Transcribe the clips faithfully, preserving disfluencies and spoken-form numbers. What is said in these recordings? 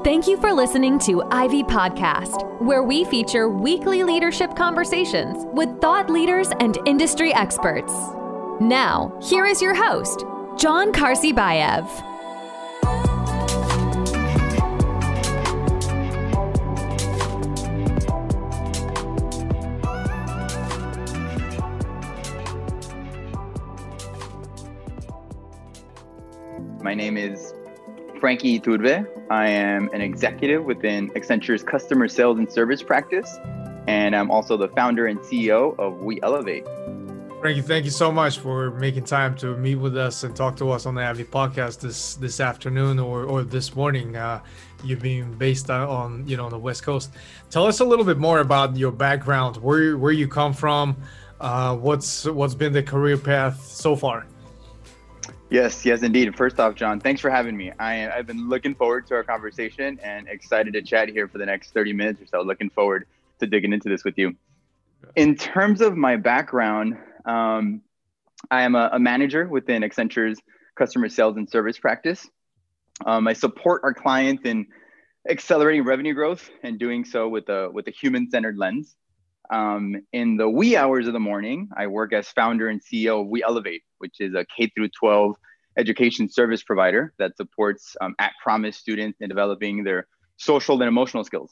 Thank you for listening to Ivy Podcast, where we feature weekly leadership conversations with thought leaders and industry experts. Now, here is your host, John Karsibayev. My name is Frankie Iturbe. I am an executive within Accenture's customer sales and service practice, and I'm also the founder and C E O of We Elevate. Frankie, thank you so much for making time to meet with us and talk to us on the Ivy Podcast this this afternoon or or this morning. Uh, you being based on you know on the West Coast. Tell us a little bit more about your background, where where you come from, uh, what's what's been the career path so far. Yes, yes, indeed. First off, John, thanks for having me. I, I've been looking forward to our conversation and excited to chat here for the next thirty minutes or so. Looking forward to digging into this with you. In terms of my background, um, I am a, a manager within Accenture's customer sales and service practice. Um, I support our clients in accelerating revenue growth and doing so with a, with a human-centered lens. Um, in the wee hours of the morning, I work as founder and C E O of We Elevate, which is a K through twelve education service provider that supports um, at Promise students in developing their social and emotional skills.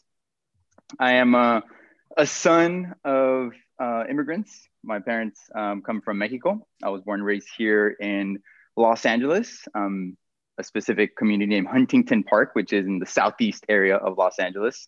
I am a, a son of uh, immigrants. My parents um, come from Mexico. I was born and raised here in Los Angeles, um, a specific community named Huntington Park, which is in the southeast area of Los Angeles.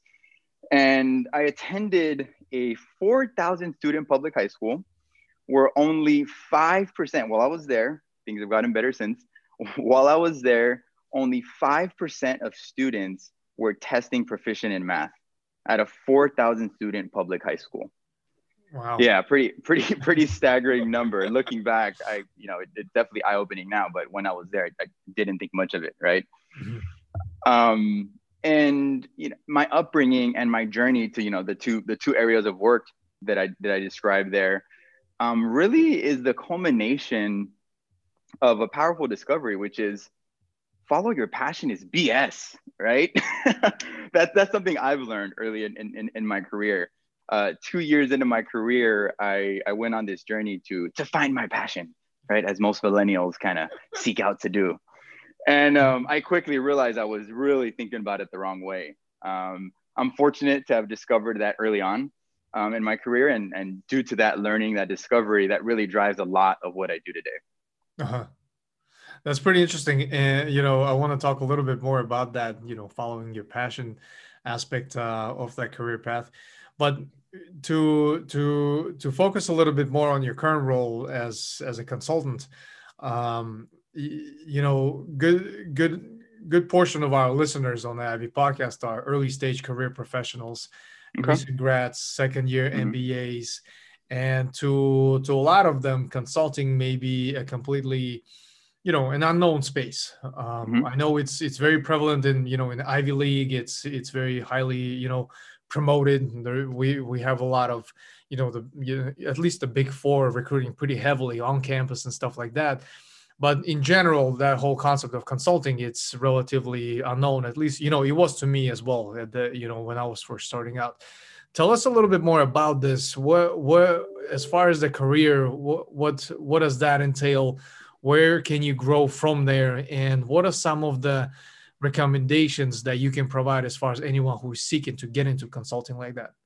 And I attended a four thousand student public high school where only five percent, while I was there, things have gotten better since, while I was there, only five percent of students were testing proficient in math at a four thousand student public high school. Wow. Yeah, pretty, pretty, pretty staggering number. And looking back, I, you know, it, it's definitely eye-opening now, but when I was there, I, I didn't think much of it, right? Mm-hmm. Um, And you know, my upbringing and my journey to you know the two the two areas of work that I that I described there, um, really is the culmination of a powerful discovery, which is follow your passion is B S, right? that's that's something I've learned early in in, in my career. Uh, two years into my career, I I went on this journey to to find my passion, right? As most millennials kind of seek out to do. And um, I quickly realized I was really thinking about it the wrong way. Um, I'm fortunate to have discovered that early on um, in my career. And, and due to that learning, that discovery, that really drives a lot of what I do today. Uh-huh. That's pretty interesting. And, you know, I want to talk a little bit more about that, you know, following your passion aspect uh, of that career path. But to to to focus a little bit more on your current role as as a consultant, um, you know, good, good, good portion of our listeners on the Ivy Podcast are early stage career professionals, okay. Recent grads, second year mm-hmm. M B As, and to to a lot of them, consulting may be a completely, you know, an unknown space. Um, mm-hmm. I know it's it's very prevalent in you know in the Ivy League. It's it's very highly you know promoted. There, we we have a lot of you know the you know, at least the big four recruiting pretty heavily on campus and stuff like that. But in general, that whole concept of consulting, it's relatively unknown. At least, you know, it was to me as well, at the, you know, when I was first starting out. Tell us a little bit more about this. What, what, as far as the career, what, what, what does that entail? Where can you grow from there? And what are some of the recommendations that you can provide as far as anyone who is seeking to get into consulting like that?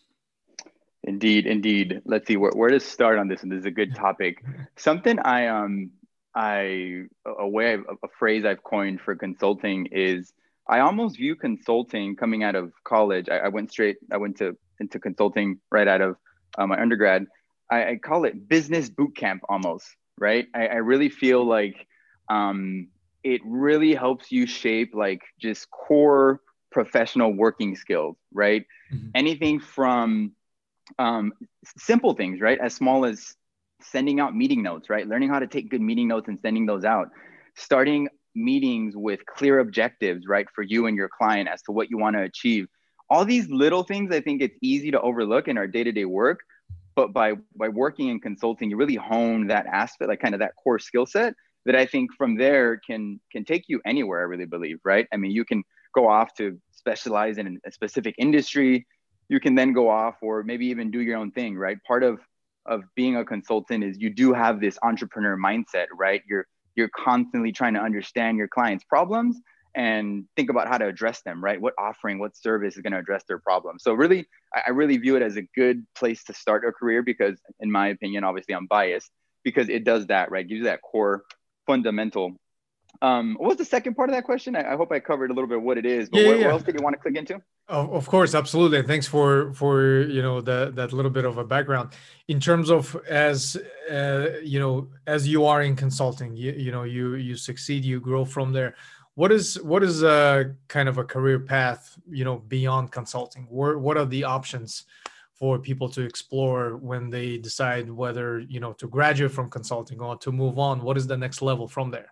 Indeed, indeed. Let's see, where, where to start on this? And this is a good topic. Something I, um, I a way a phrase I've coined for consulting is I almost view consulting coming out of college. I, I went straight. I went to into consulting right out of uh, my undergrad. I, I call it business boot camp almost. Right. I, I really feel like um, it really helps you shape like just core professional working skills. Right. Mm-hmm. Anything from um, simple things. Right. As small as sending out meeting notes, right? Learning how to take good meeting notes and sending those out. Starting meetings with clear objectives, right? For you and your client as to what you want to achieve. All these little things, I think it's easy to overlook in our day-to-day work, but by, by working in consulting, you really hone that aspect, like kind of that core skill set that I think from there can, can take you anywhere, I really believe, right? I mean, you can go off to specialize in a specific industry. You can then go off or maybe even do your own thing, right? Part of of being a consultant is you do have this entrepreneur mindset, right? You're you're constantly trying to understand your clients' problems and think about how to address them, right? What offering, what service is going to address their problem. So really, I really view it as a good place to start a career because, in my opinion, obviously I'm biased, because it does that, right? Gives you that core fundamental. Um, what was the second part of that question? I, I hope I covered a little bit of what it is, but yeah, what, yeah. what else did you want to click into? Of, of course, absolutely. And thanks for for you know that that little bit of a background in terms of as uh, you know as you are in consulting, you, you know you you succeed, you grow from there. What is what is a kind of a career path, you know, beyond consulting? Where, what are the options for people to explore when they decide whether, you know, to graduate from consulting or to move on? What is the next level from there?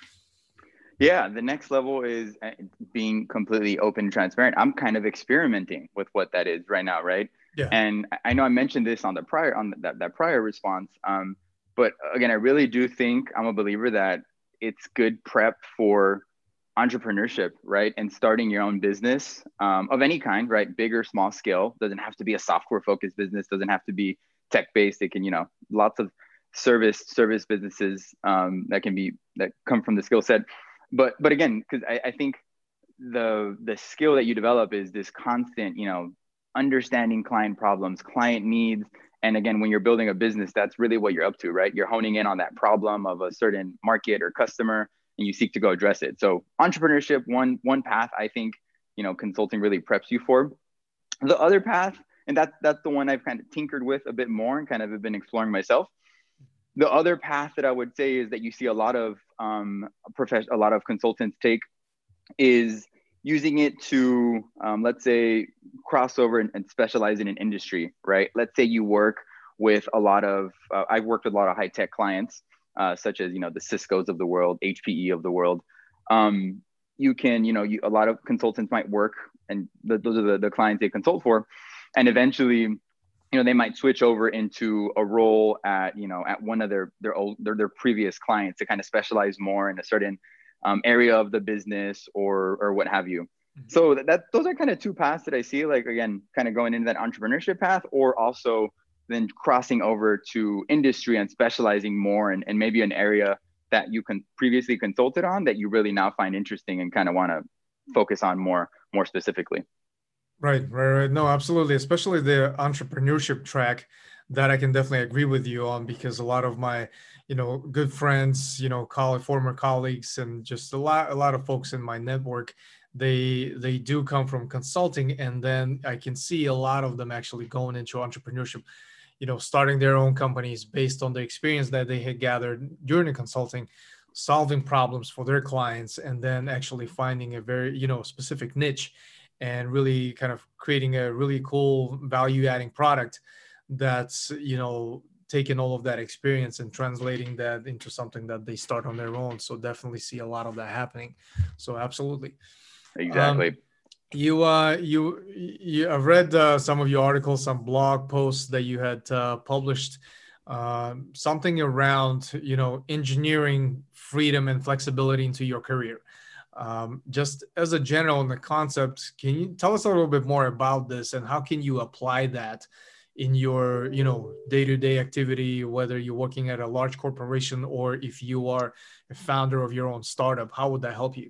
Yeah, the next level is being completely open and transparent. I'm kind of experimenting with what that is right now, right? Yeah. And I know I mentioned this on the prior on that, that prior response. Um, but again, I really do think I'm a believer that it's good prep for entrepreneurship, right? And starting your own business um, of any kind, right? Big or small scale. Doesn't have to be a software focused business, doesn't have to be tech based. It can, you know, lots of service service businesses um, that can be that come from the skill set. But but again, because I, I think the the skill that you develop is this constant, you know, understanding client problems, client needs. And again, when you're building a business, that's really what you're up to, right? You're honing in on that problem of a certain market or customer, and you seek to go address it. So entrepreneurship, one one path, I think, you know, consulting really preps you for. The other path, and that's that's the one I've kind of tinkered with a bit more and kind of have been exploring myself. The other path that I would say is that you see a lot of um, profession, a lot of consultants take is using it to, um, let's say, cross over and, and specialize in an industry, right? Let's say you work with a lot of, uh, I've worked with a lot of high tech clients, uh, such as, you know, the Cisco's of the world, H P E of the world. Um, you can, you know, you, a lot of consultants might work, and the, those are the, the clients they consult for, and eventually, you know, they might switch over into a role at, you know, at one of their their old their, their previous clients to kind of specialize more in a certain um, area of the business or or what have you. Mm-hmm. So that, that those are kind of two paths that I see, like, again, kind of going into that entrepreneurship path, or also then crossing over to industry and specializing more in, in maybe an area that you can previously consulted on that you really now find interesting and kind of want to focus on more more specifically. Right, right, right. No, absolutely. Especially the entrepreneurship track, that I can definitely agree with you on, because a lot of my, you know, good friends, you know, college, former colleagues, and just a lot, a lot of folks in my network, they, they do come from consulting. And then I can see a lot of them actually going into entrepreneurship, you know, starting their own companies based on the experience that they had gathered during the consulting, solving problems for their clients, and then actually finding a very, you know, specific niche and really kind of creating a really cool value adding product that's, you know, taking all of that experience and translating that into something that they start on their own. So definitely see a lot of that happening. So absolutely. Exactly. Um, you, uh, you, you, I've read uh, some of your articles, some blog posts that you had uh, published, uh, something around, you know, engineering freedom and flexibility into your career. Um, just as a general in the concept, can you tell us a little bit more about this, and how can you apply that in your, you know, day-to-day activity, whether you're working at a large corporation or if you are a founder of your own startup? How would that help you?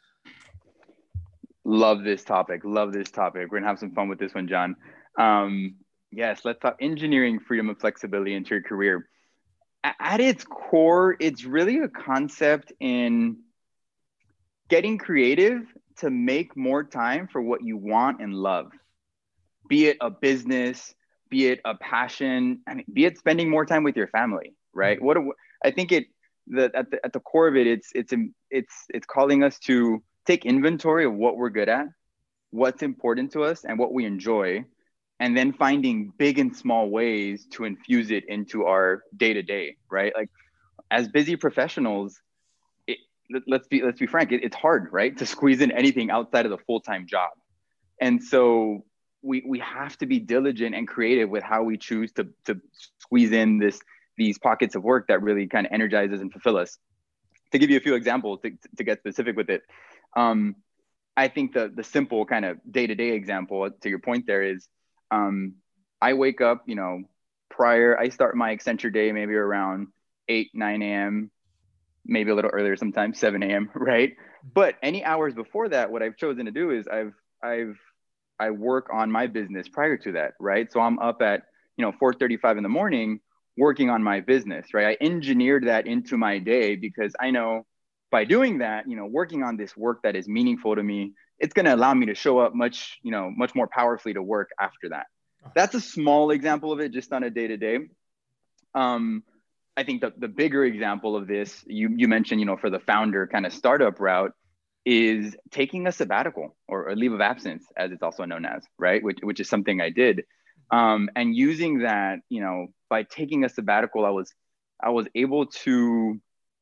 Love this topic. Love this topic. We're gonna have some fun with this one, John. Um, yes, let's talk engineering freedom and flexibility into your career. At its core, it's really a concept in getting creative to make more time for what you want and love, be it a business, be it a passion, I mean, be it spending more time with your family, right? What I think it, the, at the at the core of it, it's it's it's it's calling us to take inventory of what we're good at, what's important to us, and what we enjoy, and then finding big and small ways to infuse it into our day to day, right? Like, as busy professionals, let's be let's be frank, it, it's hard, right, to squeeze in anything outside of the full-time job. And so we we have to be diligent and creative with how we choose to to squeeze in this these pockets of work that really kind of energizes and fulfill us. To give you a few examples to, to get specific with it, um, I think the the simple kind of day-to-day example to your point there is, um, I wake up, you know, prior, I start my Accenture day maybe around eight, nine a.m., maybe a little earlier, sometimes seven a.m., right? But any hours before that, what I've chosen to do is I've, I've, I work on my business prior to that, right? So I'm up at, you know, four thirty-five in the morning working on my business, right? I engineered that into my day because I know by doing that, you know, working on this work that is meaningful to me, it's going to allow me to show up much, you know, much more powerfully to work after that. That's a small example of it, just on a day-to-day. Um, I think the, the bigger example of this, you, you mentioned, you know, for the founder kind of startup route, is taking a sabbatical or a leave of absence, as it's also known as, right? Which, which is something I did. Um, and using that, you know, by taking a sabbatical, I was, I was able to,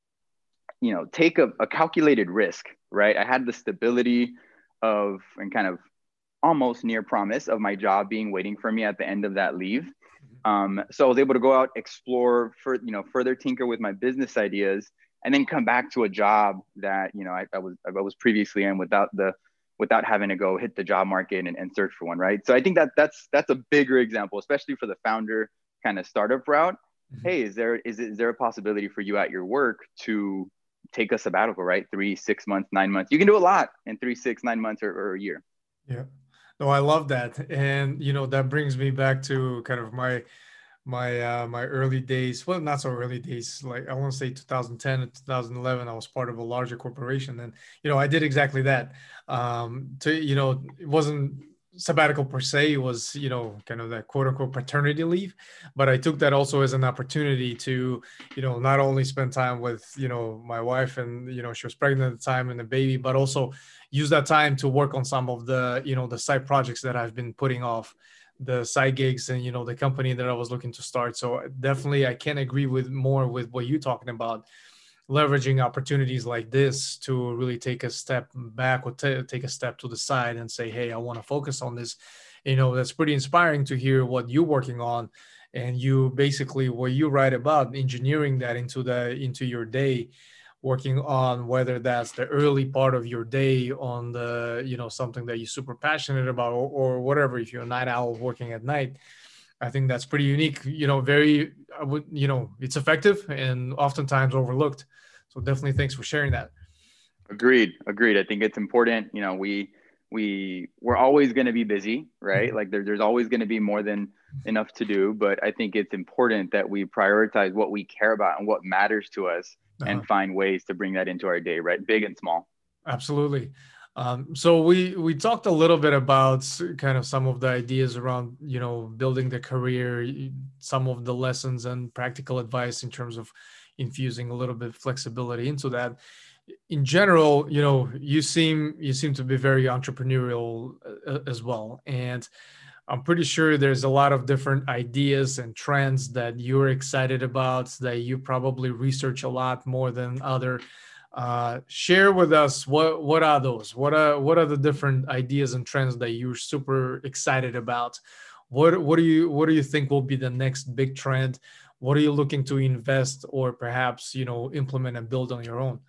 you know, take a, a calculated risk, right? I had the stability of, and kind of almost near promise of my job being waiting for me at the end of that leave. Um, so I was able to go out, explore, for, you know, further tinker with my business ideas, and then come back to a job that, you know, I, I was I was previously in without the without having to go hit the job market and, and search for one, right? So I think that that's that's a bigger example, especially for the founder kind of startup route. Mm-hmm. Hey, is there is, is there a possibility for you at your work to take a sabbatical, right? Three, six months, nine months. You can do a lot in three, six, nine months or, or a year. Yeah. No, I love that. And, you know, that brings me back to kind of my, my, uh, my early days. Well, not so early days, like I want to say two thousand ten and two thousand eleven, I was part of a larger corporation. And, you know, I did exactly that. Um, to, you know, it wasn't sabbatical per se, it was, you know, kind of that quote unquote paternity leave. But I took that also as an opportunity to, you know, not only spend time with, you know, my wife, and, you know, she was pregnant at the time and the baby, but also use that time to work on some of the, you know, the side projects that I've been putting off, the side gigs, and, you know, the company that I was looking to start. So definitely I can't agree with more with what you're talking about, leveraging opportunities like this to really take a step back or t- take a step to the side and say, hey, I want to focus on this. You know, that's pretty inspiring to hear what you're working on, and you basically, what you write about, engineering that into the into your day, working on whether that's the early part of your day on the, you know, something that you're super passionate about, or, or whatever, if you're a night owl working at night. I think that's pretty unique, you know, very, I would, you know, it's effective and oftentimes overlooked. So definitely thanks for sharing that. Agreed. Agreed. I think it's important. You know, we, we, we're always going to be busy, right? Mm-hmm. Like there, there's always going to be more than enough to do, but I think it's important that we prioritize what we care about and what matters to us, uh-huh. and find ways to bring that into our day, right? Big and small. Absolutely. Um, so we we talked a little bit about kind of some of the ideas around, you know, building the career, some of the lessons and practical advice in terms of infusing a little bit of flexibility into that. In general, you know, you seem you seem to be very entrepreneurial uh, as well, and I'm pretty sure there's a lot of different ideas and trends that you're excited about, that you probably research a lot more than other. Uh, share with us what what are those? What are what are the different ideas and trends that you're super excited about? What what do you what do you think will be the next big trend? What are you looking to invest or perhaps, you know, implement and build on your own?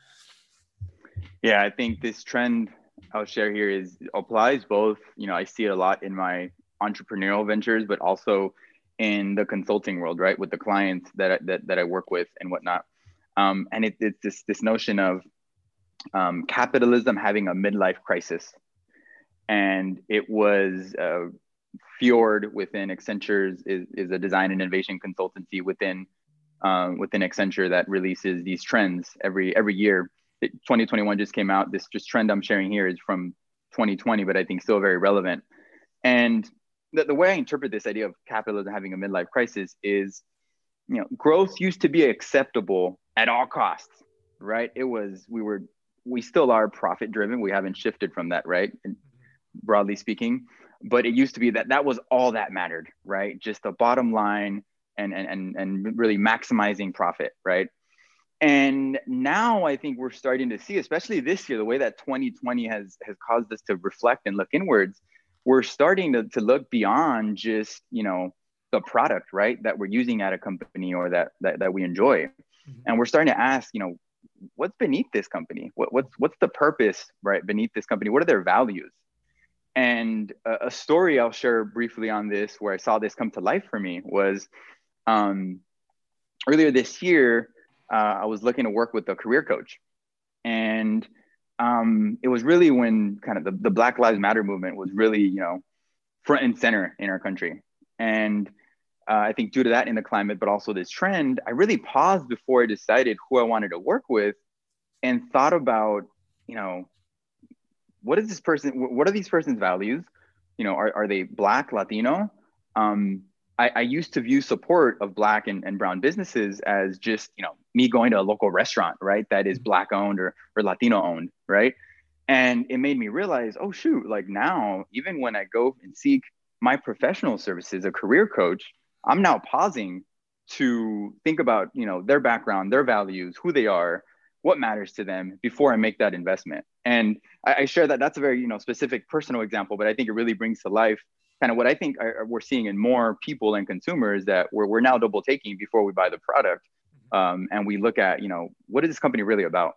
Yeah, I think this trend I'll share here is applies both. You know, I see it a lot in my entrepreneurial ventures, but also in the consulting world, right? With the clients that that that I work with and whatnot. Um, and it, it's this this notion of um, capitalism having a midlife crisis, and it was uh, Fjord within Accenture's is, is a design and innovation consultancy within um, within Accenture that releases these trends every every year. It, twenty twenty-one just came out. This just trend I'm sharing here is from twenty twenty, but I think still very relevant. And the, the way I interpret this idea of capitalism having a midlife crisis is, you know, growth used to be acceptable at all costs, right? It was, we were, we still are profit driven. We haven't shifted from that, right? And broadly speaking, but it used to be that that was all that mattered, right? Just the bottom line and, and, and, and really maximizing profit, right? And now I think we're starting to see, especially this year, the way that twenty twenty has, has caused us to reflect and look inwards, we're starting to, to look beyond just, you know, the product, right, that we're using at a company or that, that, that we enjoy. Mm-hmm. And we're starting to ask, you know, what's beneath this company? What, what's, what's the purpose, right, beneath this company? What are their values? And a, a story I'll share briefly on this, where I saw this come to life for me, was um, earlier this year, uh, I was looking to work with a career coach. And um, it was really when kind of the, the Black Lives Matter movement was really, you know, front and center in our country. And uh, I think due to that in the climate, but also this trend, I really paused before I decided who I wanted to work with, and thought about, you know, what is this person, what are these person's values? You know, are, are they Black, Latino? Um, I, I used to view support of Black and, and brown businesses as just, you know, me going to a local restaurant, right, that is Black owned or, or Latino owned, right? And it made me realize, oh shoot, like now, even when I go and seek my professional services, a career coach, I'm now pausing to think about, you know, their background, their values, who they are, what matters to them before I make that investment. And I, I share that that's a very, you know, specific personal example, but I think it really brings to life kind of what I think are, we're seeing in more people and consumers, that we're, we're now double taking before we buy the product. Um, and we look at, you know, what is this company really about?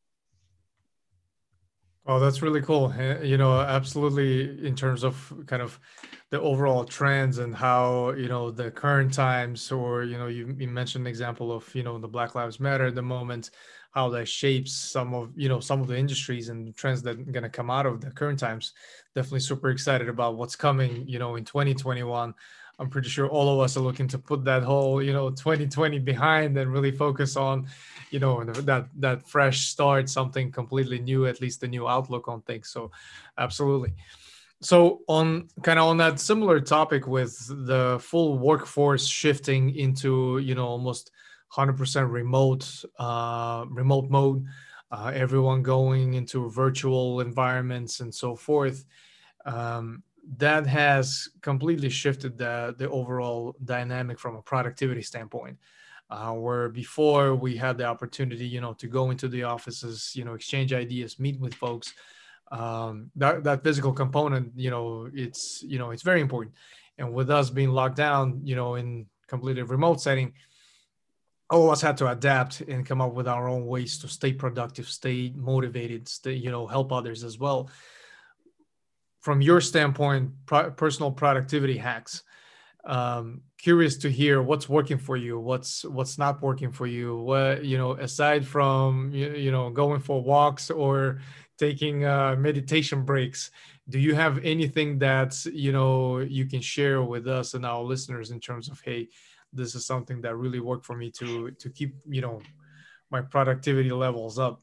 Oh, that's really cool. Uh, You know, absolutely, in terms of kind of the overall trends and how, you know, the current times, or, you know, you, you mentioned an example of, you know, the Black Lives Matter at the moment, how that shapes some of, you know, some of the industries and trends that are going to come out of the current times. Definitely super excited about what's coming, you know, in twenty twenty-one. I'm pretty sure all of us are looking to put that whole, you know, twenty twenty behind and really focus on, you know, that that fresh start, something completely new, at least a new outlook on things. So absolutely. So on kind of on that similar topic, with the full workforce shifting into, you know, almost one hundred percent remote, uh, remote mode, uh, everyone going into virtual environments and so forth. Um, that has completely shifted the, the overall dynamic from a productivity standpoint. Uh, where before we had the opportunity, you know, to go into the offices, you know, exchange ideas, meet with folks. Um, that, that physical component, you know, it's, you know, it's very important. And with us being locked down, you know, in completely remote setting, all of us had to adapt and come up with our own ways to stay productive, stay motivated, stay, you know, help others as well. From your standpoint, pro- personal productivity hacks, um, curious to hear what's working for you, what's what's not working for you. What, you know, aside from you, you know, going for walks or taking uh, meditation breaks, do you have anything that, you know, you can share with us and our listeners in terms of, hey, this is something that really worked for me to to keep, you know, my productivity levels up?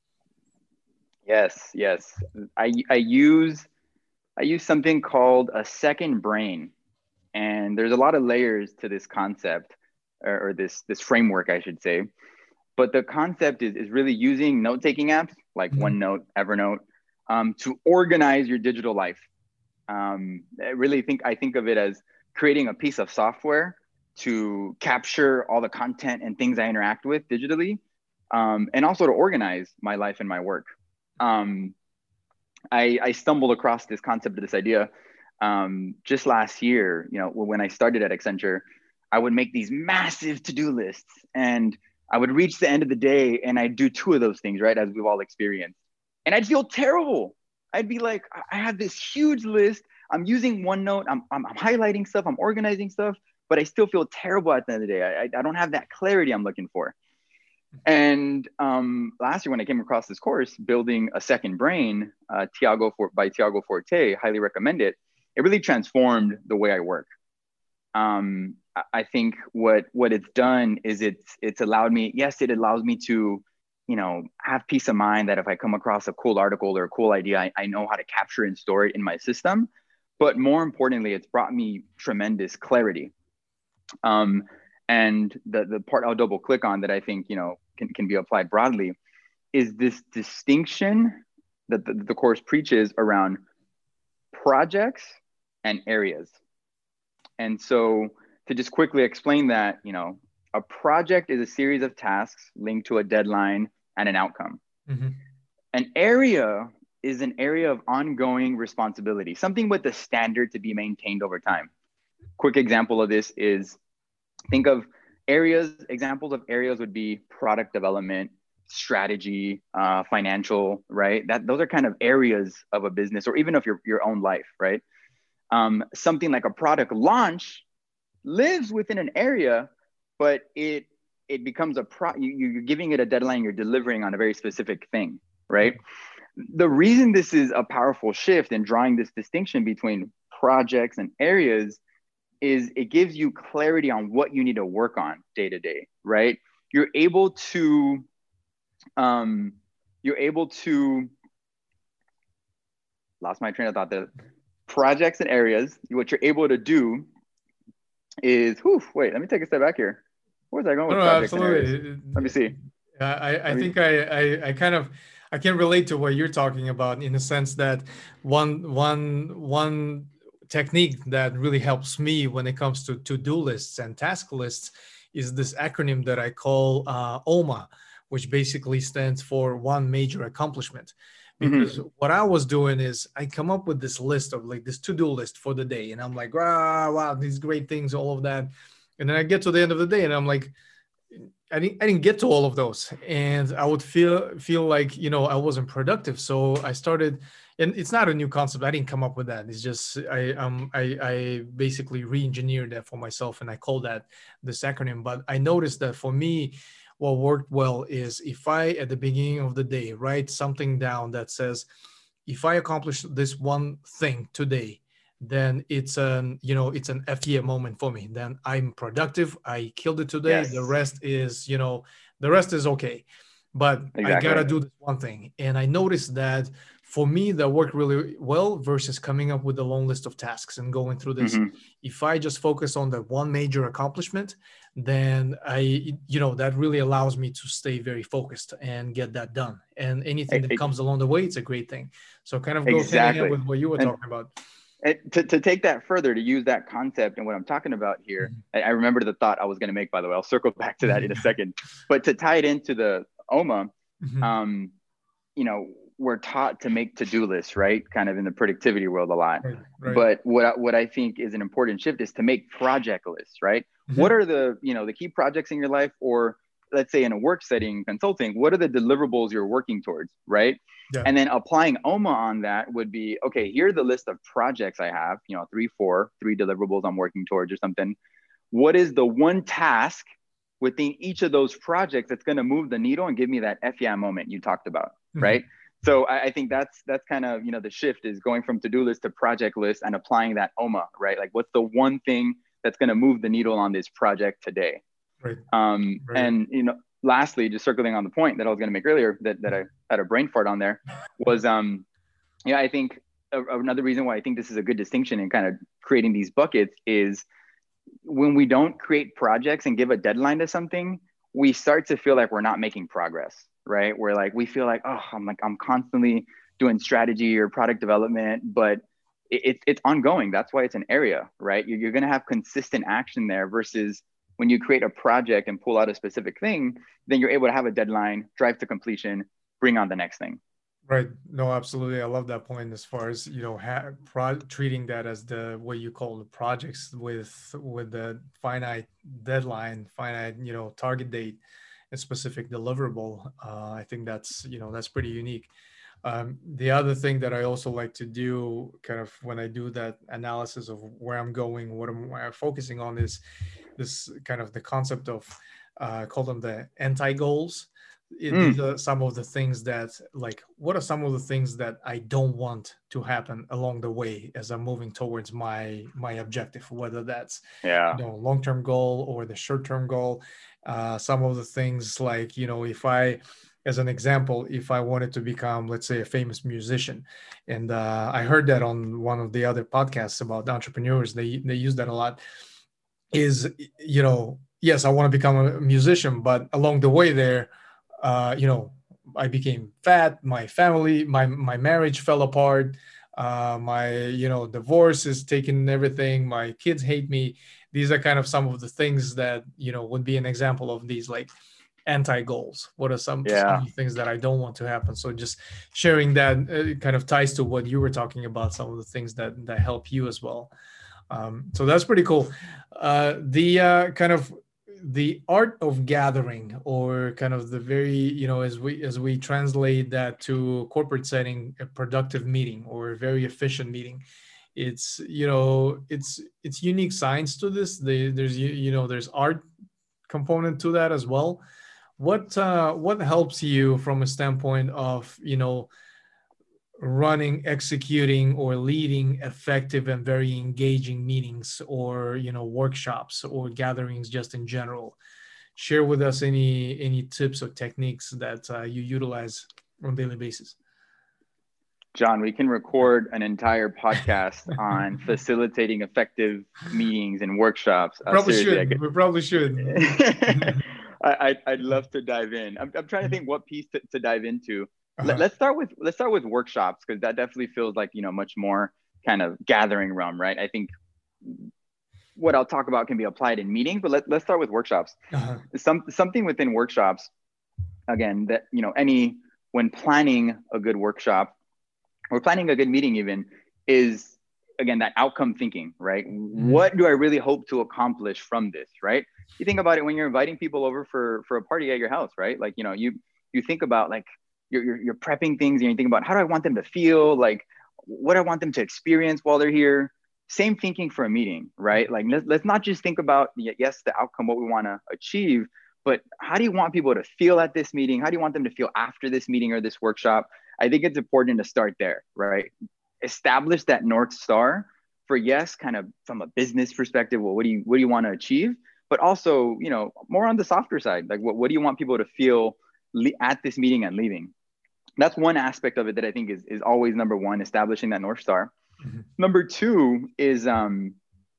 Yes, yes. I I use I use something called a second brain. And there's a lot of layers to this concept, or, or this, this framework, I should say. But the concept is, is really using note-taking apps like mm-hmm. OneNote, Evernote, um, to organize your digital life. Um, I really think, I think of it as creating a piece of software to capture all the content and things I interact with digitally, um, and also to organize my life and my work. Um, I, I stumbled across this concept of this idea um, just last year. You know, when I started at Accenture, I would make these massive to-do lists, and I would reach the end of the day and I'd do two of those things, right? As we've all experienced. And I'd feel terrible. I'd be like, I have this huge list. I'm using OneNote. I'm, I'm, I'm highlighting stuff. I'm organizing stuff, but I still feel terrible at the end of the day. I, I don't have that clarity I'm looking for. And um, last year when I came across this course, Building a Second Brain, uh, Tiago for, by Tiago Forte, highly recommend it. It really transformed the way I work. Um, I think what what it's done is it's it's allowed me, yes, it allows me to, you know, have peace of mind that if I come across a cool article or a cool idea, I, I know how to capture and store it in my system. But more importantly, it's brought me tremendous clarity. Um, and the the part I'll double click on that I think, you know, can, can be applied broadly is this distinction that the, the course preaches around projects and areas. And so to just quickly explain that, you know, a project is a series of tasks linked to a deadline and an outcome. Mm-hmm. An area is an area of ongoing responsibility, something with a standard to be maintained over time. Quick example of this is, think of areas, examples of areas would be product development, strategy, uh, financial, right? That those are kind of areas of a business, or even of your, your own life, right? Um, something like a product launch lives within an area, but it it becomes a pro. You, you're giving it a deadline. You're delivering on a very specific thing, right? The reason this is a powerful shift in drawing this distinction between projects and areas is it gives you clarity on what you need to work on day to day, right? You're able to, um, you're able to, lost my train of thought there. Projects and areas, what you're able to do is, whew, wait, let me take a step back here. Where's I going with no, projects absolutely. and areas? Let me see. Uh, I, I me... think I, I, I kind of, I can relate to what you're talking about in the sense that one, one, one technique that really helps me when it comes to to-do lists and task lists is this acronym that I call uh, O M A, which basically stands for one major accomplishment. Because mm-hmm. what I was doing is I come up with this list of like this to-do list for the day. And I'm like, wow, wow, these great things, all of that. And then I get to the end of the day and I'm like, I didn't, I didn't get to all of those. And I would feel, feel like, you know, I wasn't productive. So I started, and it's not a new concept. I didn't come up with that. It's just, I, um, I, I basically re-engineered that for myself. And I call that this acronym. But I noticed that for me, what worked well is if I, at the beginning of the day, write something down that says, if I accomplish this one thing today, then it's an, you know, it's an F yeah moment for me. Then I'm productive. I killed it today. Yes. The rest is, you know, the rest is okay. But exactly. I gotta do this one thing. And I noticed that for me, that worked really well versus coming up with a long list of tasks and going through this. Mm-hmm. If I just focus on the one major accomplishment, then I, you know, that really allows me to stay very focused and get that done. And anything that it, comes along the way, it's a great thing. So kind of go exactly. hand in hand with what you were and, talking about. And to, to take that further, to use that concept and what I'm talking about here, mm-hmm. I, I remember the thought I was going to make, by the way. I'll circle back to that in a second. But to tie it into the O M A, mm-hmm. um, you know, we're taught to make to-do lists, right? Kind of in the productivity world a lot. Right, right. But what I, what I think is an important shift is to make project lists, right? Mm-hmm. What are the, you know, the key projects in your life, or let's say in a work setting, consulting, what are the deliverables you're working towards, right? Yeah. And then applying O M A on that would be, okay, here's the list of projects I have, you know, three, four, three deliverables I'm working towards or something. What is the one task within each of those projects that's going to move the needle and give me that F yeah moment you talked about, mm-hmm. right? So I, I think that's that's kind of, you know, the shift is going from to-do list to project list and applying that O M A, right? Like, what's the one thing that's going to move the needle on this project today? Right. Um, right. And, you know, lastly, just circling on the point that I was going to make earlier that, that I had a brain fart on there was, um, yeah, I think a, another reason why I think this is a good distinction in kind of creating these buckets is when we don't create projects and give a deadline to something, we start to feel like we're not making progress. Right? Where like, we feel like, oh, I'm like, I'm constantly doing strategy or product development, but it, it, it's ongoing. That's why it's an area, right? You're, you're going to have consistent action there versus when you create a project and pull out a specific thing, then you're able to have a deadline, drive to completion, bring on the next thing. Right. No, absolutely. I love that point as far as, you know, ha- pro- treating that as the, what you call the projects with, with the finite deadline, finite, you know, target date, a specific deliverable. Uh, I think that's, you know, that's pretty unique. Um, the other thing that I also like to do kind of when I do that analysis of where I'm going, what I'm, where I'm focusing on is this kind of the concept of, uh, call them the anti-goals. It, mm. These are some of the things that, like, what are some of the things that I don't want to happen along the way as I'm moving towards my my objective, whether that's yeah. you know, long-term goal or the short-term goal. Uh, some of the things like, you know, if I, as an example, if I wanted to become, let's say, a famous musician, and uh, I heard that on one of the other podcasts about entrepreneurs, they they use that a lot, is, you know, yes, I want to become a musician, but along the way there, Uh, you know, I became fat, my family, my, my marriage fell apart, uh, my, you know, divorce is taking everything, my kids hate me. These are kind of some of the things that, you know, would be an example of these like anti-goals. What are some, yeah. some of the things that I don't want to happen? So just sharing that uh, kind of ties to what you were talking about, some of the things that, that help you as well. Um, so that's pretty cool. Uh, the uh, kind of the art of gathering, or kind of the very, you know, as we as we translate that to a corporate setting, a productive meeting or a very efficient meeting, it's, you know, it's it's unique science to this. The, there's you, you know there's art component to that as well. What uh, what helps you from a standpoint of, you know, running, executing, or leading effective and very engaging meetings, or, you know, workshops or gatherings just in general? Share with us any any tips or techniques that uh, you utilize on a daily basis. John, we can record an entire podcast on facilitating effective meetings and workshops. Uh, probably seriously, should. could... We probably should. I, I'd love to dive in. I'm, I'm trying to think what piece to, to dive into. Uh-huh. Let, let's start with let's start with workshops, because that definitely feels like, you know, much more kind of gathering realm, right? I think what I'll talk about can be applied in meetings, but let, let's start with workshops. Uh-huh. Some something within workshops, again, that, you know, any when planning a good workshop or planning a good meeting even, is, again, that outcome thinking, right? Mm-hmm. What do I really hope to accomplish from this, right? You think about it when you're inviting people over for for a party at your house, right? Like, you know, you you think about like you're you're, you're prepping things, and you think about, how do I want them to feel, like what do I want them to experience while they're here. Same thinking for a meeting, right? Like let's, let's not just think about, yes, the outcome, what we want to achieve, but how do you want people to feel at this meeting? How do you want them to feel after this meeting or this workshop? I think it's important to start there, right? Establish that North Star for, yes, kind of from a business perspective, well, what do you what do you want to achieve? But also, you know, more on the softer side, like what, what do you want people to feel le- at this meeting and leaving? That's one aspect of it that I think is, is always number one, establishing that North Star. Mm-hmm. Number two is um,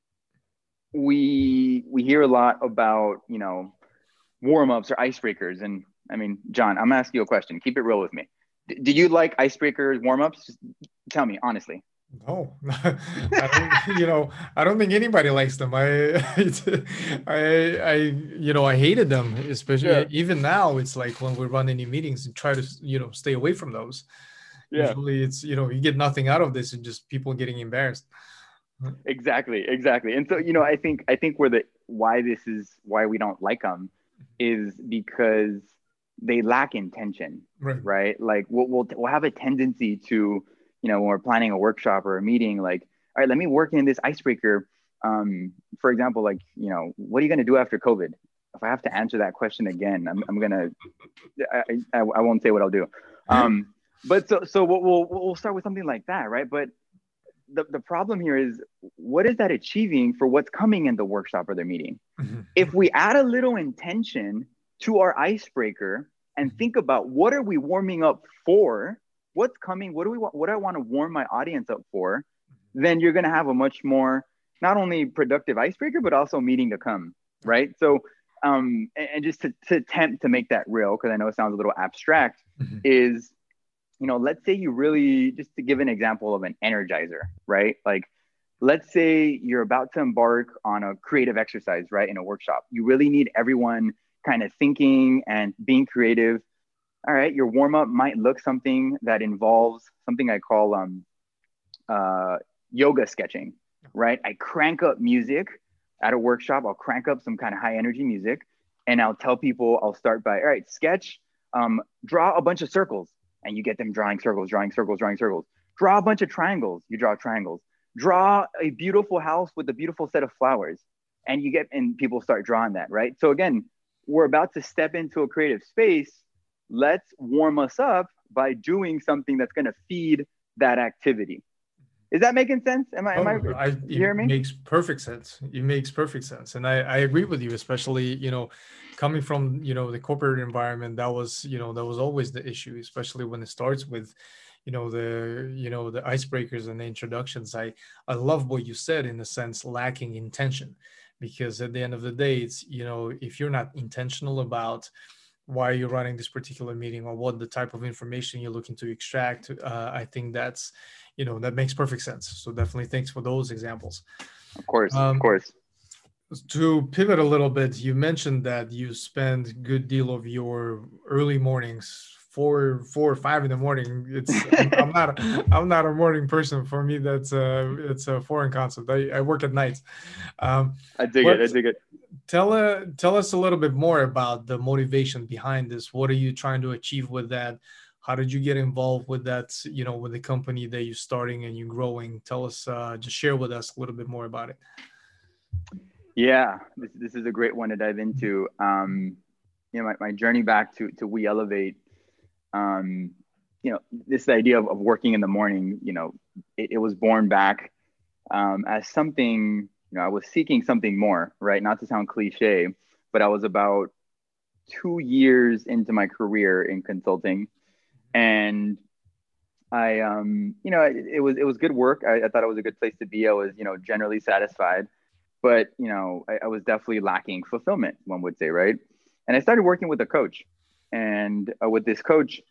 we we hear a lot about, you know, warm-ups or icebreakers. And I mean, John, I'm gonna ask you a question. Keep it real with me. D- do you like icebreakers, warm-ups? Just tell me honestly. No, I don't, you know, I don't think anybody likes them. I, I, I, you know, I hated them, especially yeah. even now. It's like when we run any meetings and try to, you know, stay away from those. Yeah. Usually it's, you know, you get nothing out of this and just people getting embarrassed. Exactly. Exactly. And so, you know, I think, I think where the, why this is, why we don't like them is because they lack intention, right? right? Like we'll, we'll, we'll have a tendency to, you know, when we're planning a workshop or a meeting, like, all right, let me work in this icebreaker. Um, for example, like, you know, what are you going to do after COVID? If I have to answer that question again, I'm, I'm going to, I, I won't say what I'll do. Um, but so, so we'll, we'll, we'll start with something like that. Right. But the, the problem here is, what is that achieving for what's coming in the workshop or the meeting? Mm-hmm. If we add a little intention to our icebreaker and think about what are we warming up for, what's coming, what do we want, what I want to warm my audience up for, then you're going to have a much more, not only productive icebreaker, but also meeting to come. Right. So, um, and, and just to, to attempt to make that real, because I know it sounds a little abstract, mm-hmm. is, you know, let's say you really, just to give an example of an energizer, right? Like, let's say you're about to embark on a creative exercise, right? In a workshop, you really need everyone kind of thinking and being creative. All right, your warm-up might look something that involves something I call um, uh, yoga sketching, right? I crank up music at a workshop. I'll crank up some kind of high energy music, and I'll tell people, I'll start by, all right, sketch, um, draw a bunch of circles, and you get them drawing circles, drawing circles, drawing circles. Draw a bunch of triangles, you draw triangles. Draw a beautiful house with a beautiful set of flowers, and you get, and people start drawing that, right? So again, we're about to step into a creative space. Let's warm us up by doing something that's going to feed that activity. Is that making sense? Am I, am oh, I, I you hear me? It makes perfect sense. It makes perfect sense. And I, I agree with you, especially, you know, coming from, you know, the corporate environment, that was, you know, that was always the issue, especially when it starts with, you know, the, you know, the icebreakers and the introductions. I, I love what you said, in the sense, lacking intention, because at the end of the day, it's, you know, if you're not intentional about why you're running this particular meeting or what the type of information you're looking to extract, uh, I think that's, you know, that makes perfect sense. So definitely thanks for those examples. Of course, um, of course. To pivot a little bit, you mentioned that you spend a good deal of your early mornings, four, four or five in the morning. It's I'm, I'm not a, I'm not a morning person. For me, that's a, it's a foreign concept. I, I work at night. Um, I dig it. I dig it. tell uh, tell us a little bit more about the motivation behind this. What are you trying to achieve with that? How did you get involved with that, you know, with the company that you're starting and you're growing? Tell us, uh, just share with us a little bit more about it. Yeah, this, this is a great one to dive into. Um, you know, my, my journey back to, to We Elevate, um, you know, this idea of, of working in the morning, you know, it, it was born back um, as something, you know, I was seeking something more, right? Not to sound cliche, but I was about two years into my career in consulting. And I, um, you know, it, it was, it was good work. I, I thought it was a good place to be. I was, you know, generally satisfied, but, you know, I, I was definitely lacking fulfillment, one would say, right? And I started working with a coach, and uh, with this coach,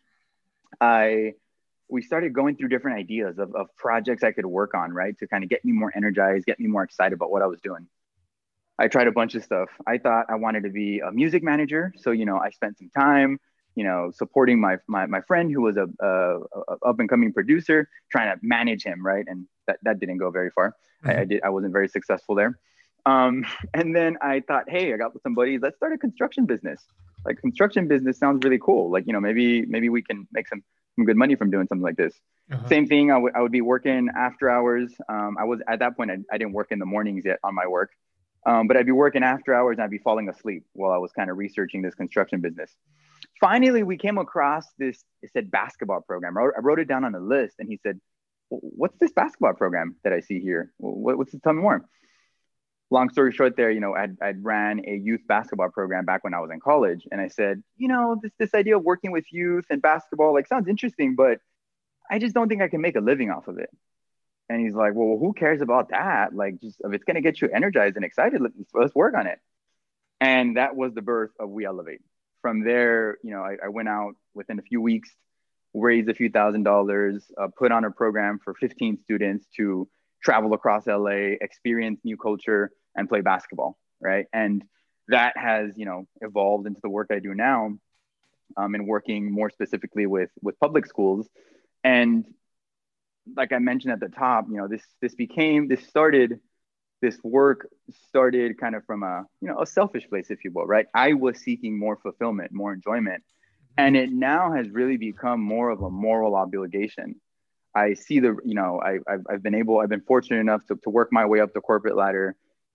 I, we started going through different ideas of, of projects I could work on, right? To kind of get me more energized, get me more excited about what I was doing. I tried a bunch of stuff. I thought I wanted to be a music manager. So, you know, I spent some time, you know, supporting my, my, my friend who was a, a, a up and coming producer, trying to manage him. Right. And that, that didn't go very far. Mm-hmm. I, I did. I wasn't very successful there. Um, and then I thought, hey, I got some buddies, let's start a construction business. Like, construction business sounds really cool. Like, you know, maybe, maybe we can make some, some good money from doing something like this. Uh-huh. Same thing. I would, I would be working after hours. Um, I was at that point, I, I didn't work in the mornings yet on my work. Um, but I'd be working after hours and I'd be falling asleep while I was kind of researching this construction business. Finally, we came across this, it said basketball program. I wrote, I wrote it down on a list, and he said, what's this basketball program that I see here? What, what's it? Tell me more. Long story short there, you know, I'd, I'd ran a youth basketball program back when I was in college. And I said, you know, this, this idea of working with youth and basketball, like, sounds interesting, but I just don't think I can make a living off of it. And he's like, well, who cares about that? Like, just if it's going to get you energized and excited, let's, let's work on it. And that was the birth of We Elevate. From there, you know, I, I went out within a few weeks, raised a few thousand dollars, uh, put on a program for fifteen students to travel across L A, experience new culture, and play basketball, right? And that has, you know, evolved into the work I do now, um, and working more specifically with, with public schools. And like I mentioned at the top, you know, this, this became, this started, this work started kind of from a, you know, a selfish place, if you will, right? I was seeking more fulfillment, more enjoyment. And it now has really become more of a moral obligation. I see the, you know, I, I've, I've been able, I've been fortunate enough to, to work my way up the corporate ladder,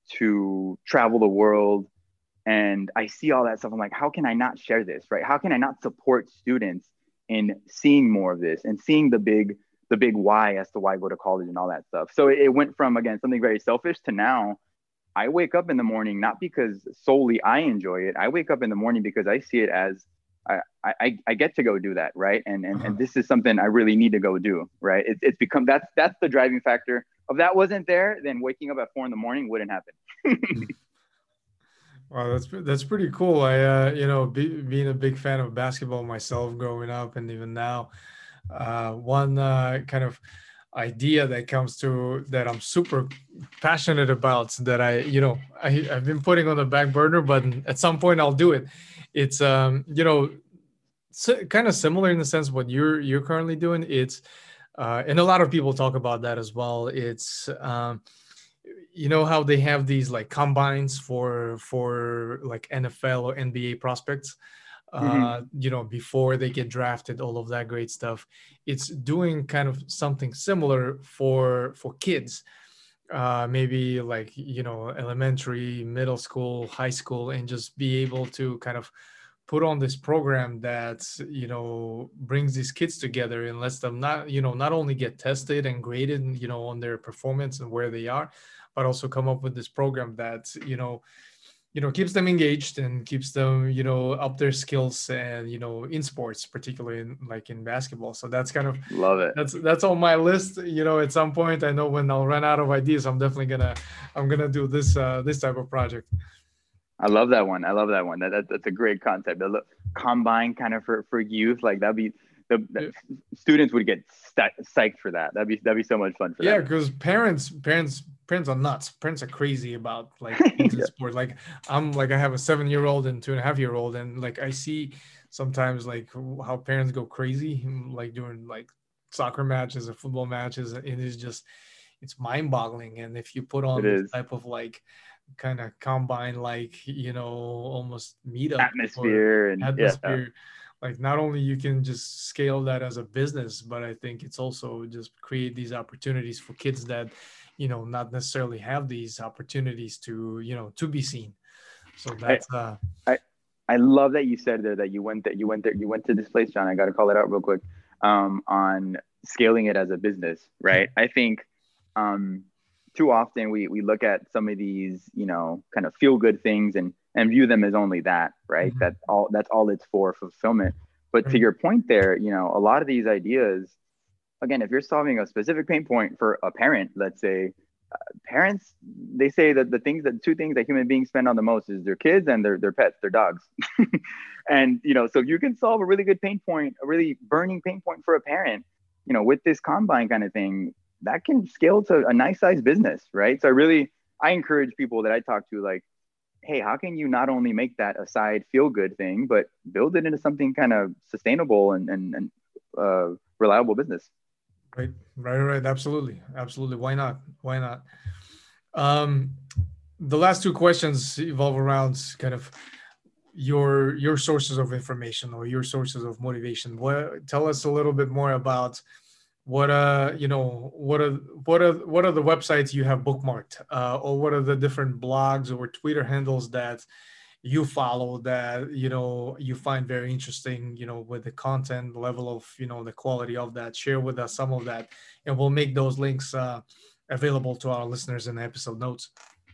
to travel the world. And I see all that stuff. I'm like, how can I not share this, right? How can I not support students in seeing more of this and seeing the big, the big why as to why I go to college and all that stuff. So it, it went from, again, something very selfish to now I wake up in the morning, not because solely I enjoy it. I wake up in the morning because I see it as I, I, I get to go do that. Right. And, and, uh-huh. and this is something I really need to go do. Right. It, it's become, that's, that's the driving factor. If that wasn't there, then waking up at four in the morning wouldn't happen. Wow, that's that's pretty cool. I, uh, you know, be, being a big fan of basketball myself growing up and even now, uh, one uh, kind of idea that comes to that I'm super passionate about that I, you know, I, I've been putting on the back burner, but at some point I'll do it. It's, um, you know, kind of similar in the sense what you're you're currently doing. It's, uh, and a lot of people talk about that as well. It's, um, you know how they have these like combines for for like N F L or N B A prospects, uh, mm-hmm. you know, before they get drafted, all of that great stuff. It's doing kind of something similar for for kids, uh, maybe like, you know, elementary, middle school, high school, and just be able to kind of put on this program that, you know, brings these kids together and lets them not, you know, not only get tested and graded, you know, on their performance and where they are, but also come up with this program that, you know, you know, keeps them engaged and keeps them, you know, up their skills and, you know, in sports, particularly in, like in basketball. So that's kind of, love it. That's, that's on my list. You know, at some point, I know when I'll run out of ideas, I'm definitely gonna, I'm gonna do this, uh, this type of project. I love that one. I love that one. That, that that's a great concept. The combine kind of for, for youth, like that'd be, the, the yeah. students would get st- psyched for that. That'd be that'd be so much fun for them. Yeah, because parents, parents, parents are nuts. Parents are crazy about like yeah. sport. Like I'm like I have a seven year old and two and a half year old, and like I see sometimes like how parents go crazy, like during like soccer matches or football matches, and it's just, it's mind-boggling. And if you put It on this is. type of like kind of combine, like, you know, almost meetup or Atmosphere and yeah. atmosphere, like not only you can just scale that as a business, but I think it's also just create these opportunities for kids that, you know, not necessarily have these opportunities to, you know, to be seen. So that's uh I, I love that you said there that you went that you went there you went to this place, John. I got to call it out real quick, um, on scaling it as a business, right? I think um, too often we we look at some of these, you know, kind of feel good things and and view them as only that, right? Mhm. That's all that's all it's for, fulfillment. But to Right. your point there, you know, a lot of these ideas, again, if you're solving a specific pain point for a parent, let's say, parents, they say that the things that two things that human beings spend on the most is their kids and their, their pets, their dogs. And, you know, so you can solve a really good pain point, a really burning pain point for a parent, you know, with this combine kind of thing, that can scale to a nice size business, right? So I really, I encourage people that I talk to, like, hey, how can you not only make that a side feel good thing, but build it into something kind of sustainable and, and, and uh, reliable business? Right, right, right. Absolutely, absolutely. Why not? Why not? Um, the last two questions evolve around kind of your your sources of information or your sources of motivation. What, tell us a little bit more about what uh you know what are what are what are the websites you have bookmarked, uh, or what are the different blogs or Twitter handles that you follow that, you know, you find very interesting, you know, with the content level of, you know, the quality of that. Share with us some of that, and we'll make those links uh, available to our listeners in the episode notes.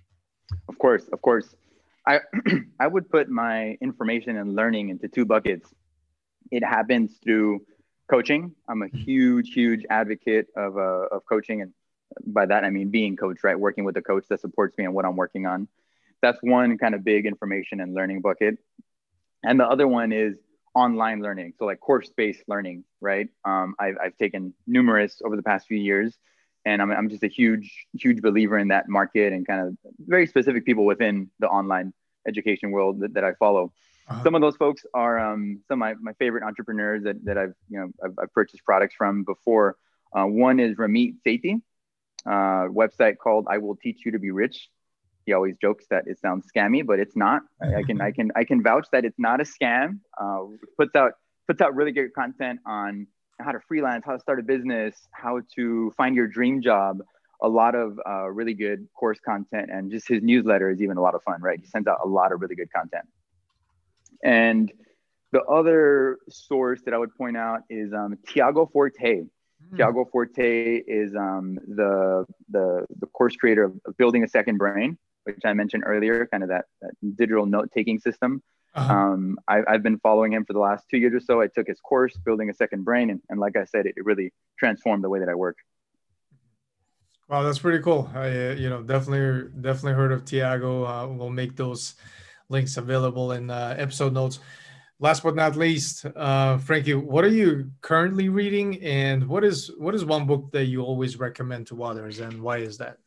Of course, of course. I I would put my information and learning into two buckets. It happens through coaching. I'm a huge, huge advocate of uh, of coaching, and by that I mean being coached, right? Working with a coach that supports me on what I'm working on. That's one kind of big information and learning bucket. And the other one is online learning, so like course-based learning, right? Um, I've I've taken numerous over the past few years, and I'm I'm just a huge, huge believer in that market and kind of very specific people within the online education world that, that I follow. Uh-huh. Some of those folks are um, some of my, my favorite entrepreneurs that, that I've, you know, I've, I've purchased products from before. Uh, one is Ramit Sethi, uh, website called I Will Teach You to Be Rich. He always jokes that it sounds scammy, but it's not. I, I can I can I can vouch that it's not a scam. Uh, puts out puts out really good content on how to freelance, how to start a business, how to find your dream job. A lot of uh, really good course content, and just his newsletter is even a lot of fun, right? He sends out a lot of really good content. And the other source that I would point out is um, Tiago Forte. Mm. Tiago Forte is um, the, the the course creator of, of Building a Second Brain, which I mentioned earlier, kind of that, that digital note-taking system. Uh-huh. Um, I, I've been following him for the last two years or so. I took his course, Building a Second Brain, and, and like I said, it, it really transformed the way that I work. Wow, that's pretty cool. I, uh, you know, definitely, definitely heard of Tiago. Uh, we'll make those links available in uh, episode notes. Last but not least, uh, Frankie, what are you currently reading, and what is what is one book that you always recommend to others, and why is that?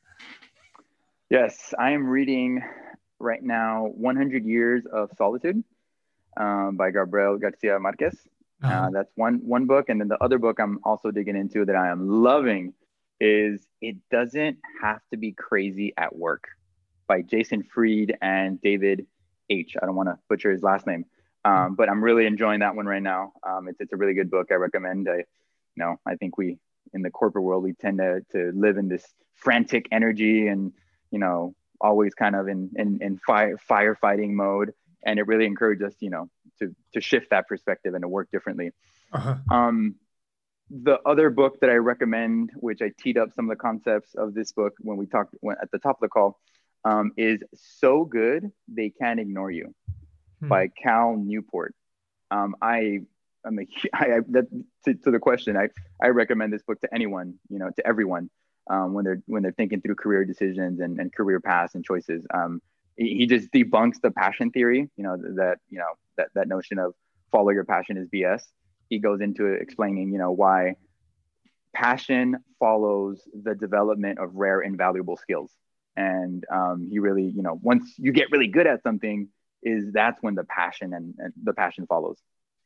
Yes, I am reading right now one hundred Years of Solitude um, by Gabriel Garcia Marquez. Uh-huh. Uh, that's one one book, and then the other book I'm also digging into that I am loving is It Doesn't Have to Be Crazy at Work by Jason Fried and David H. I don't want to butcher his last name, um, but I'm really enjoying that one right now. Um, it's it's a really good book. I recommend. I, you know, I think we in the corporate world we tend to to live in this frantic energy and, you know, always kind of in in, in fire firefighting mode, and it really encourages us, you know, to to shift that perspective and to work differently. Uh-huh. Um, the other book that I recommend, which I teed up some of the concepts of this book when we talked when, at the top of the call, um, is So Good They Can't Ignore You hmm. by Cal Newport. Um, I, I'm a, I, I that, to, to the question, I, I recommend this book to anyone, you know, to everyone um, when they're when they're thinking through career decisions and, and career paths and choices. Um, he, he just debunks the passion theory, you know, that you know that that notion of follow your passion is B S. He goes into explaining, you know, why passion follows the development of rare and valuable skills. And um, he really, you know, once you get really good at something, is that's when the passion and, and the passion follows.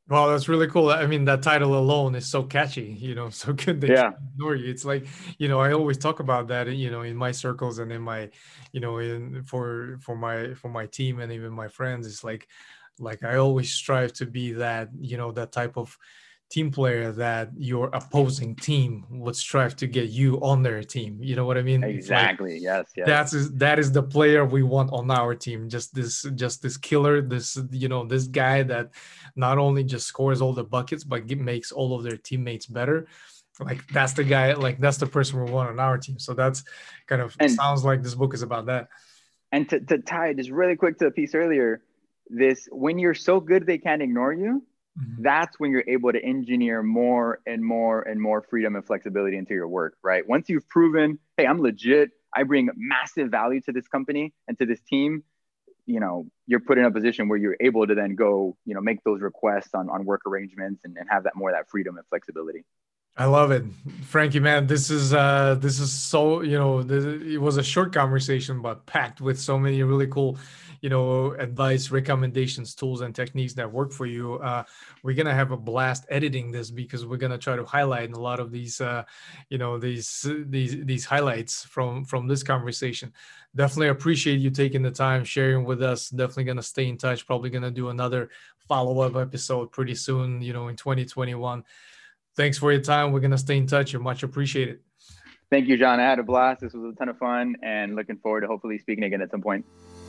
Wow, that's really cool. I mean, that title alone is so catchy, you know, so good they Yeah. can't ignore you. It's like, you know, I always talk about that, you know, in my circles and in my, you know, in for for my for my team and even my friends. It's like, like I always strive to be that, you know, that type of team player that your opposing team would strive to get you on their team. You know what I mean? Exactly. It's like, yes. Yes. That's is that is the player we want on our team. Just this, just this killer, this, you know, this guy that not only just scores all the buckets, but makes all of their teammates better. Like that's the guy, like that's the person we want on our team. So that's kind of and, sounds like this book is about that. And to, to tie just really quick to the piece earlier, this, when you're so good they can't ignore you, mm-hmm. that's when you're able to engineer more and more and more freedom and flexibility into your work, right? Once you've proven, hey, I'm legit, I bring massive value to this company and to this team, you know, you're put in a position where you're able to then go, you know, make those requests on, on work arrangements and, and have that more of that freedom and flexibility. I love it, Frankie, man. This is uh, this is so, you know, this, it was a short conversation, but packed with so many really cool, you know, advice, recommendations, tools, and techniques that work for you. Uh, we're gonna have a blast editing this because we're gonna try to highlight a lot of these, uh, you know, these these these highlights from from this conversation. Definitely appreciate you taking the time, sharing with us. Definitely gonna stay in touch. Probably gonna do another follow-up episode pretty soon, you know, in twenty twenty-one. Thanks for your time. We're going to stay in touch. You're much appreciated. Thank you, John. I had a blast. This was a ton of fun and looking forward to hopefully speaking again at some point.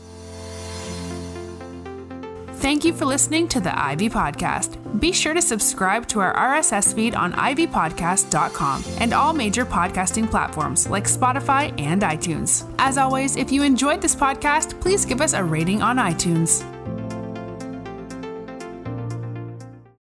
Thank you for listening to the Ivy Podcast. Be sure to subscribe to our R S S feed on ivy podcast dot com and all major podcasting platforms like Spotify and iTunes. As always, if you enjoyed this podcast, please give us a rating on iTunes.